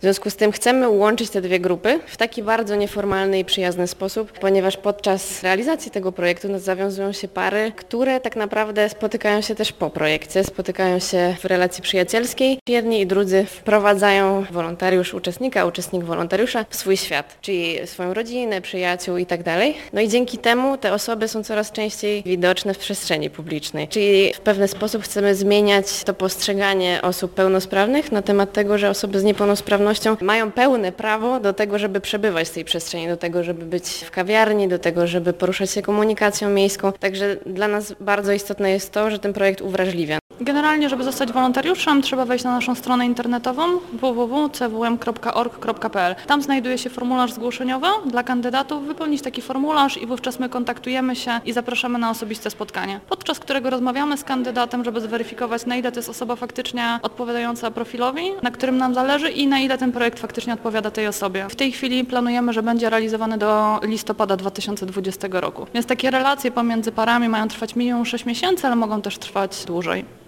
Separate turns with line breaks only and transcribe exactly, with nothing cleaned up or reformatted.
W związku z tym chcemy łączyć te dwie grupy w taki bardzo nieformalny i przyjazny sposób, ponieważ podczas realizacji tego projektu zawiązują się pary, które tak naprawdę spotykają się też po projekcie, spotykają się w relacji przyjacielskiej. Jedni i drudzy wprowadzają wolontariusz uczestnika, uczestnik wolontariusza w swój świat, czyli swoją rodzinę, przyjaciół i tak dalej. No i dzięki temu te osoby są coraz częściej widoczne w przestrzeni publicznej, czyli w pewien sposób chcemy zmieniać to postrzeganie osób pełnosprawnych na temat tego, że osoby z niepełnosprawnością mają pełne prawo do tego, żeby przebywać w tej przestrzeni, do tego, żeby być w kawiarni, do tego, żeby poruszać się komunikacją miejską. Także dla nas bardzo istotne jest to, że ten projekt uwrażliwia.
Generalnie, żeby zostać wolontariuszem, trzeba wejść na naszą stronę internetową w w w kropka c w m kropka org kropka p l. Tam znajduje się formularz zgłoszeniowy dla kandydatów. Wypełnić taki formularz i wówczas my kontaktujemy się i zapraszamy na osobiste spotkanie, podczas którego rozmawiamy z kandydatem, żeby zweryfikować, na ile to jest osoba faktycznie odpowiadająca profilowi, na którym nam zależy i na ile ten projekt faktycznie odpowiada tej osobie. W tej chwili planujemy, że będzie realizowany do listopada dwa tysiące dwudziestego roku. Więc takie relacje pomiędzy parami mają trwać minimum sześć miesięcy, ale mogą też trwać dłużej.